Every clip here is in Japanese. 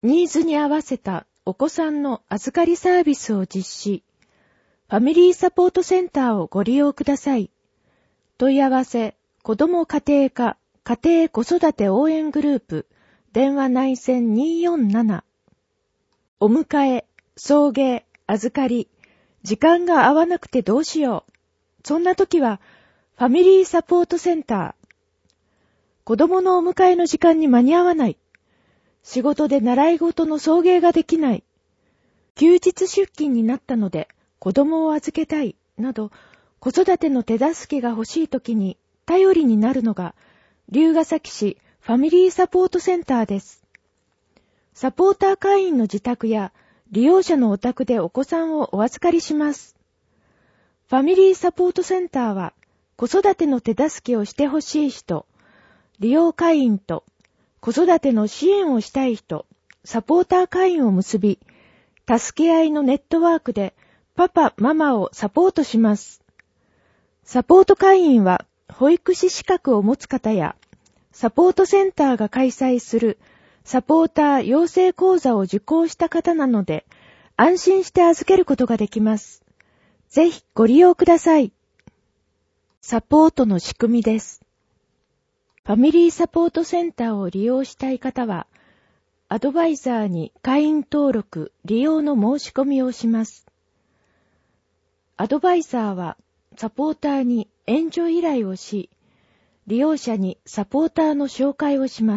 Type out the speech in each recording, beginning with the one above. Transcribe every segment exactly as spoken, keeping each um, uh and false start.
ニーズに合わせたお子さんの預かりサービスを実施。ファミリーサポートセンターをご利用ください。問い合わせ、子ども家庭科、家庭子育て応援グループ、電話内線にーよんなな。お迎え、送迎、預かり、時間が合わなくてどうしよう。そんな時は、ファミリーサポートセンター。子供のお迎えの時間に間に合わない。仕事で習い事の送迎ができない。休日出勤になったので子供を預けたい。など、子育ての手助けが欲しい時に頼りになるのが、龍ケ崎市ファミリーサポートセンターです。サポーター会員の自宅や利用者のお宅でお子さんをお預かりします。ファミリーサポートセンターは、子育ての手助けをしてほしい人、利用会員と子育ての支援をしたい人、サポーター会員を結び、助け合いのネットワークでパパ、ママをサポートします。サポート会員は保育士資格を持つ方や、サポートセンターが開催するサポーター養成講座を受講した方なので、安心して預けることができます。ぜひご利用ください。サポートの仕組みです。ファミリーサポートセンターを利用したい方は、アドバイザーに会員登録、利用の申し込みをします。アドバイザーはサポーターに援助依頼をし、利用者にサポーターの紹介をします。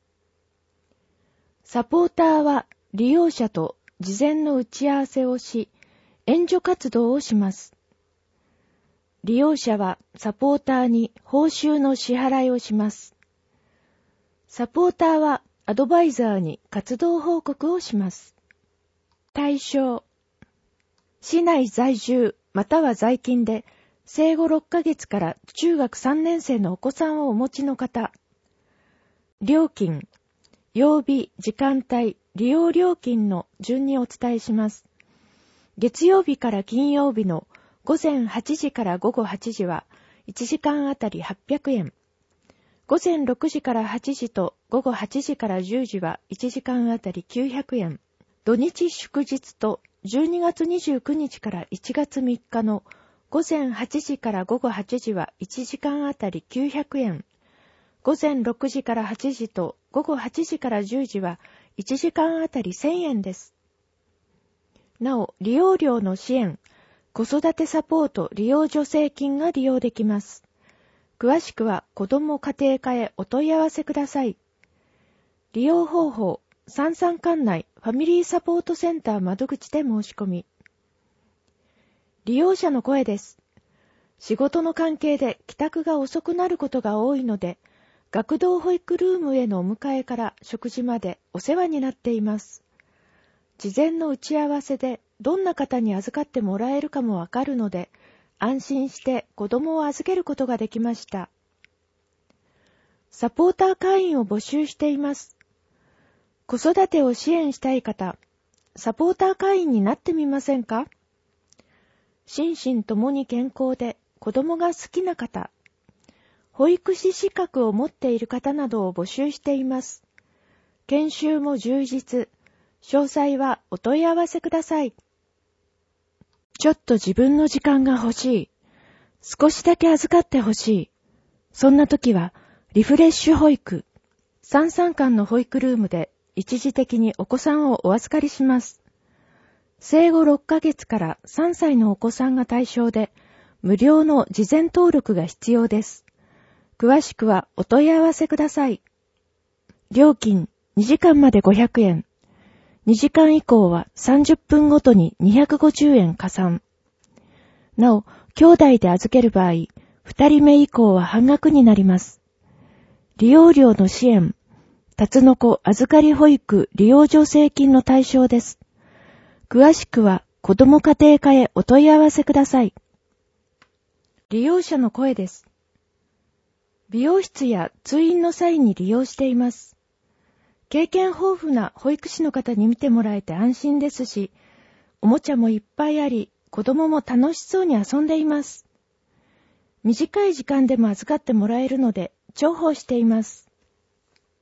サポーターは利用者と事前の打ち合わせをし、援助活動をします。利用者はサポーターに報酬の支払いをします。サポーターはアドバイザーに活動報告をします。対象。市内在住または在勤で生後ろっかげつから中学さんねん生のお子さんをお持ちの方。料金、曜日、時間帯、利用料金の順にお伝えします。月曜日から金曜日の午前はちじから午後はちじはいちじかんあたりはっぴゃくえん。午前ろくじからはちじと午後はちじからじゅうじはいちじかんあたりきゅうひゃくえん。土日祝日とじゅうにがつにじゅうくにちからいちがつみっかの午前はちじから午後はちじはいちじかんあたりきゅうひゃくえん。午前ろくじからはちじと午後はちじからじゅうじはいちじかんあたりせんえんです。なお、利用料の支援、子育てサポート利用助成金が利用できます。詳しくは子ども家庭課へお問い合わせください。利用方法、三々管内ファミリーサポートセンター窓口で申し込み。利用者の声です。仕事の関係で帰宅が遅くなることが多いので、学童保育ルームへのお迎えから食事までお世話になっています。事前の打ち合わせでどんな方に預かってもらえるかもわかるので、安心して子供を預けることができました。サポーター会員を募集しています。子育てを支援したい方、サポーター会員になってみませんか？心身ともに健康で子供が好きな方、保育士資格を持っている方などを募集しています。研修も充実。詳細はお問い合わせください。ちょっと自分の時間が欲しい。少しだけ預かって欲しい。そんな時はリフレッシュ保育。三々間の保育ルームで一時的にお子さんをお預かりします。生後ろっかげつからさんさいのお子さんが対象で、無料の事前登録が必要です。詳しくはお問い合わせください。料金にじかんまでごひゃくえん。にじかん以降はさんじゅっぷんごとににひゃくごじゅうえん加算。なお、兄弟で預ける場合、ふたりめ以降は半額になります。利用料の支援、たつのこ預かり保育利用助成金の対象です。詳しくは子ども家庭課へお問い合わせください。利用者の声です。美容室や通院の際に利用しています。経験豊富な保育士の方に見てもらえて安心ですし、おもちゃもいっぱいあり、子供も楽しそうに遊んでいます。短い時間でも預かってもらえるので重宝しています。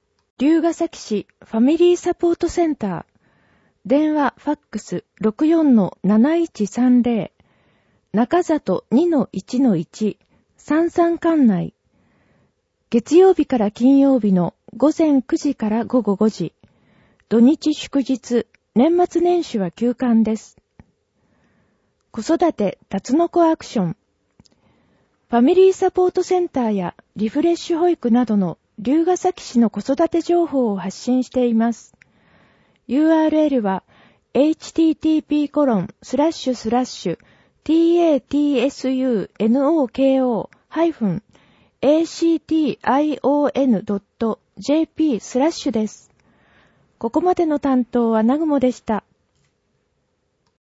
龍ケ崎市ファミリーサポートセンター、電話ファックス ろくよんのなないちさんぜろ、中里 にのいちのいち、さんさん 館内、月曜日から金曜日のごぜんくじからごごごじ、土日祝日、年末年始は休館です。子育てタツノコアクション。ファミリーサポートセンターやリフレッシュ保育などの龍ケ崎市の子育て情報を発信しています。ユーアールエル は エイチティーティーピーコロンスラッシュスラッシュタツノコ ハイフン エーシーティーアイオーエヌドットジェーピー スラッシュです。ここまでの担当はなぐもでした。